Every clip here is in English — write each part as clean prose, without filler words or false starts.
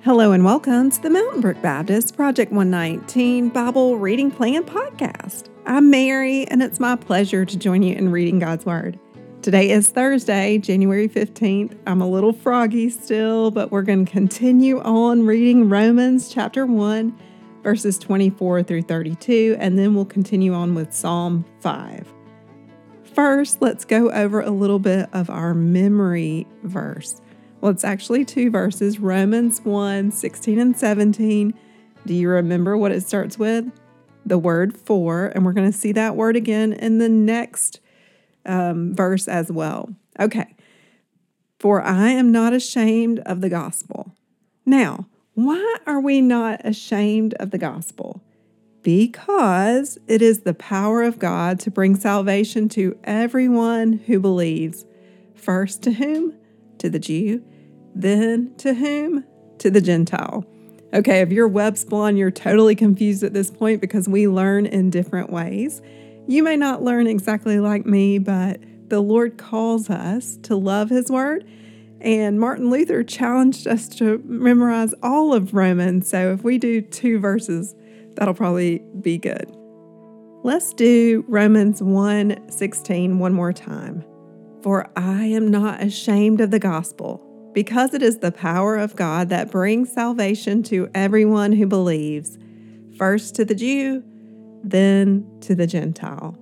Hello and welcome to the Mountain Brook Baptist Project 119 Bible Reading Plan Podcast. I'm Mary, and it's my pleasure to join you in reading God's Word. Today is Thursday, January 15th. I'm a little froggy still, but we're going to continue on reading Romans chapter 1, verses 24 through 32, and then we'll continue on with Psalm 5. First, let's go over a little bit of our memory verse. Well, it's actually two verses, Romans 1, 16 and 17. Do you remember what it starts with? The word for, and we're going to see that word again in the next verse as well. Okay, for I am not ashamed of the gospel. Now, why are we not ashamed of the gospel? Because it is the power of God to bring salvation to everyone who believes. First to whom? To the Jew. Then to whom? To the Gentile. Okay, if you're Websplon, you're totally confused at this point because we learn in different ways. You may not learn exactly like me, but the Lord calls us to love His Word. And Martin Luther challenged us to memorize all of Romans. So if we do two verses, that'll probably be good. Let's do Romans 1:16 one more time. For I am not ashamed of the gospel, because it is the power of God that brings salvation to everyone who believes, first to the Jew, then to the Gentile.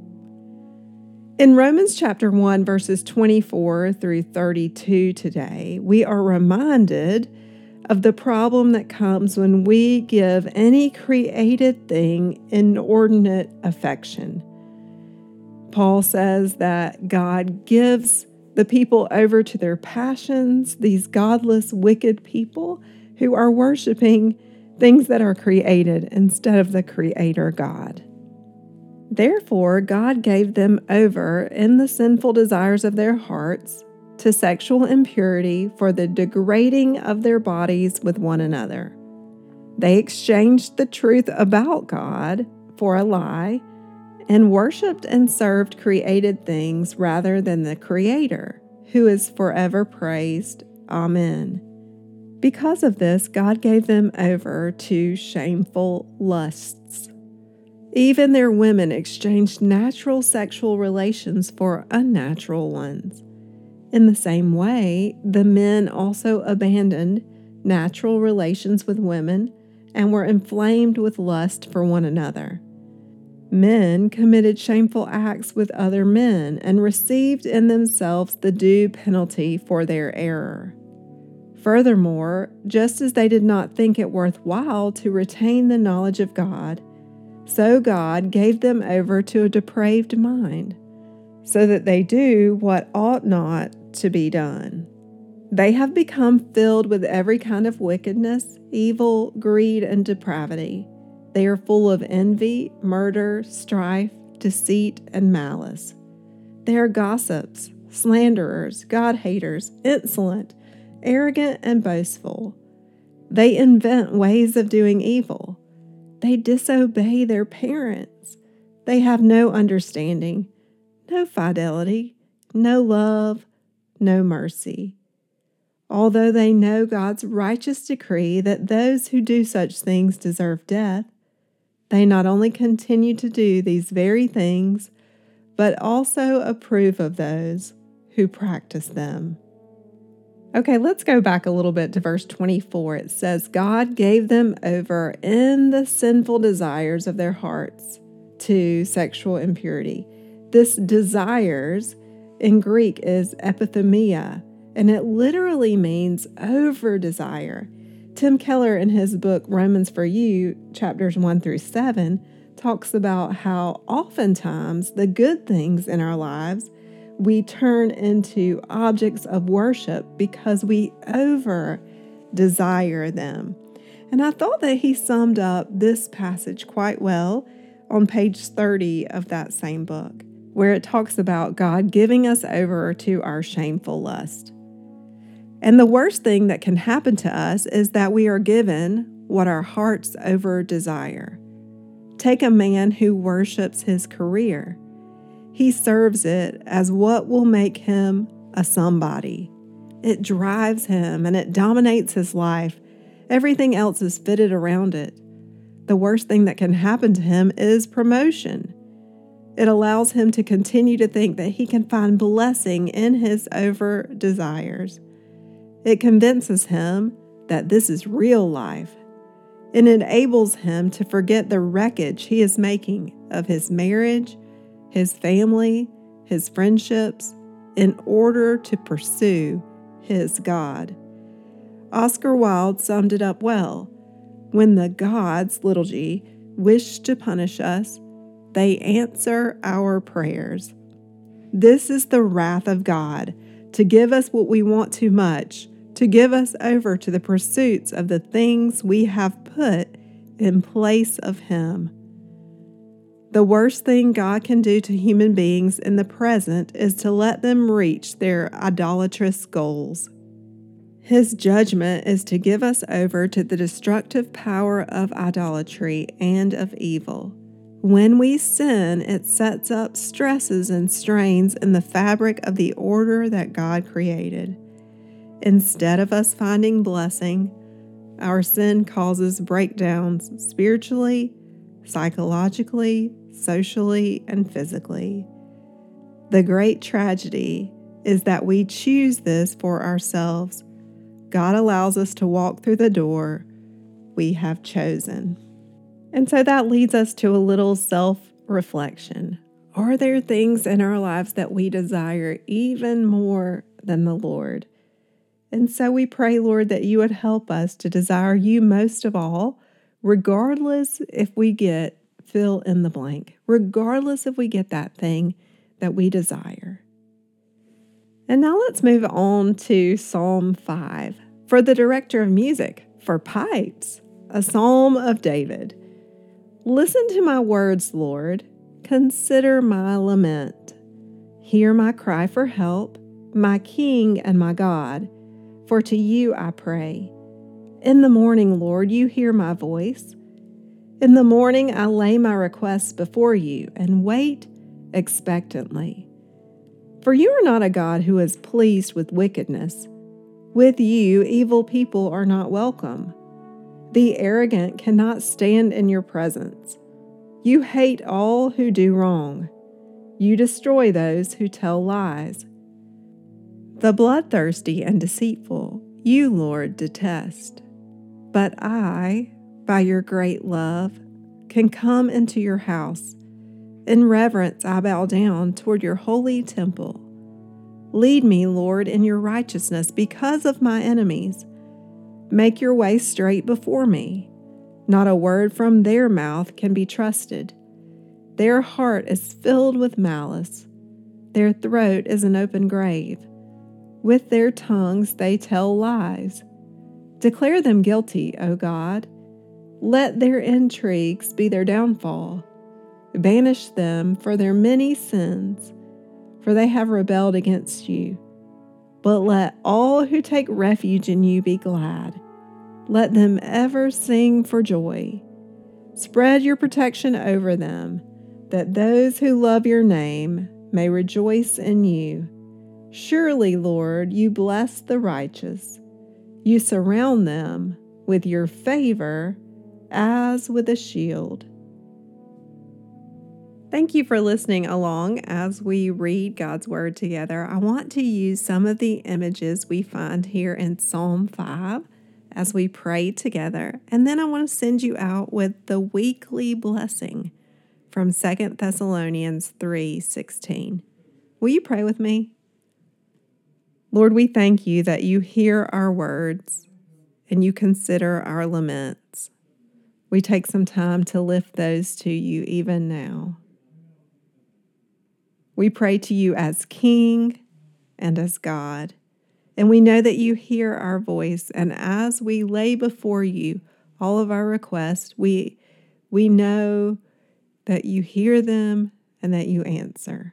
In Romans chapter 1, verses 24 through 32 today, we are reminded of the problem that comes when we give any created thing inordinate affection. Paul says that God gives the people over to their passions, these godless, wicked people who are worshiping things that are created instead of the Creator God. Therefore, God gave them over in the sinful desires of their hearts to sexual impurity for the degrading of their bodies with one another. They exchanged the truth about God for a lie and worshipped and served created things rather than the Creator, who is forever praised. Amen. Because of this, God gave them over to shameful lusts. Even their women exchanged natural sexual relations for unnatural ones. In the same way, the men also abandoned natural relations with women and were inflamed with lust for one another. Men committed shameful acts with other men and received in themselves the due penalty for their error. Furthermore, just as they did not think it worthwhile to retain the knowledge of God, so God gave them over to a depraved mind, so that they do what ought not to be done. They have become filled with every kind of wickedness, evil, greed, and depravity. They are full of envy, murder, strife, deceit, and malice. They are gossips, slanderers, God-haters, insolent, arrogant, and boastful. They invent ways of doing evil. They disobey their parents. They have no understanding, no fidelity, no love, no mercy. Although they know God's righteous decree that those who do such things deserve death, they not only continue to do these very things, but also approve of those who practice them. Okay, let's go back a little bit to verse 24. It says, God gave them over in the sinful desires of their hearts to sexual impurity. This desires in Greek is epithumia, and it literally means over desire. Tim Keller, in his book, Romans for You, chapters 1 through 7, talks about how oftentimes the good things in our lives we turn into objects of worship because we over desire them. And I thought that he summed up this passage quite well on page 30 of that same book, where it talks about God giving us over to our shameful lust. And the worst thing that can happen to us is that we are given what our hearts over desire. Take a man who worships his career. He serves it as what will make him a somebody. It drives him and it dominates his life Everything else is fitted around it. The worst thing that can happen to him is promotion. It allows him to continue to think that he can find blessing in his over desires. It convinces him that this is real life. It enables him to forget the wreckage he is making of his marriage, his family, his friendships, in order to pursue his God. Oscar Wilde summed it up well. When the gods, little g, wish to punish us, they answer our prayers. This is the wrath of God, to give us what we want too much, to give us over to the pursuits of the things we have put in place of Him. The worst thing God can do to human beings in the present is to let them reach their idolatrous goals. His judgment is to give us over to the destructive power of idolatry and of evil. When we sin, it sets up stresses and strains in the fabric of the order that God created. Instead of us finding blessing, our sin causes breakdowns spiritually, psychologically, socially, and physically. The great tragedy is that we choose this for ourselves. God allows us to walk through the door we have chosen. And so that leads us to a little self-reflection. Are there things in our lives that we desire even more than the Lord? And so we pray, Lord, that you would help us to desire you most of all, regardless if we get fill in the blank, regardless if we get that thing that we desire. And now let's move on to Psalm 5. For the director of music, for pipes, a psalm of David. Listen to my words, Lord. Consider my lament. Hear my cry for help, my King and my God. For to you I pray. In the morning, Lord, you hear my voice. In the morning I lay my requests before you and wait expectantly. For you are not a God who is pleased with wickedness. With you, evil people are not welcome. The arrogant cannot stand in your presence. You hate all who do wrong. You destroy those who tell lies. The bloodthirsty and deceitful, you, Lord, detest. But I, by your great love, can come into your house. In reverence I bow down toward your holy temple. Lead me, Lord, in your righteousness because of my enemies. Make your way straight before me. Not a word from their mouth can be trusted. Their heart is filled with malice. Their throat is an open grave. With their tongues they tell lies. Declare them guilty, O God. Let their intrigues be their downfall. Banish them for their many sins, for they have rebelled against you. But let all who take refuge in you be glad. Let them ever sing for joy. Spread your protection over them, that those who love your name may rejoice in you. Surely, Lord, you bless the righteous. You surround them with your favor as with a shield. Thank you for listening along as we read God's Word together. I want to use some of the images we find here in Psalm 5 as we pray together. And then I want to send you out with the weekly blessing from 2 Thessalonians 3:16. Will you pray with me? Lord, we thank you that you hear our words and you consider our laments. We take some time to lift those to you even now. We pray to you as King and as God, and we know that you hear our voice, and as we lay before you all of our requests, we know that you hear them and that you answer.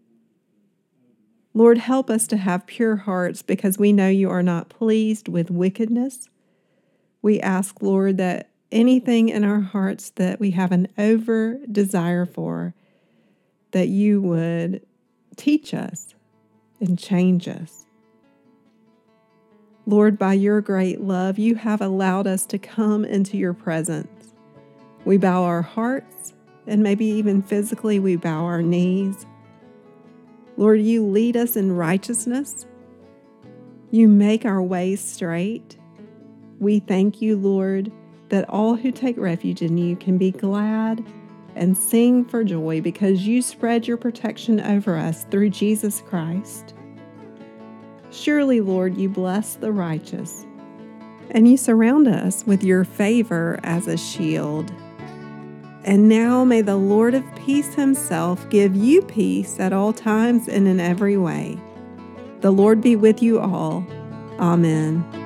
Lord, help us to have pure hearts because we know you are not pleased with wickedness. We ask, Lord, that anything in our hearts that we have an over desire for, that you would teach us and change us. Lord, by your great love, you have allowed us to come into your presence. We bow our hearts, and maybe even physically we bow our knees. Lord, you lead us in righteousness. You make our ways straight. We thank you, Lord, that all who take refuge in you can be glad and sing for joy because you spread your protection over us through Jesus Christ. Surely, Lord, you bless the righteous, and you surround us with your favor as a shield. And now may the Lord of peace himself give you peace at all times and in every way. The Lord be with you all. Amen.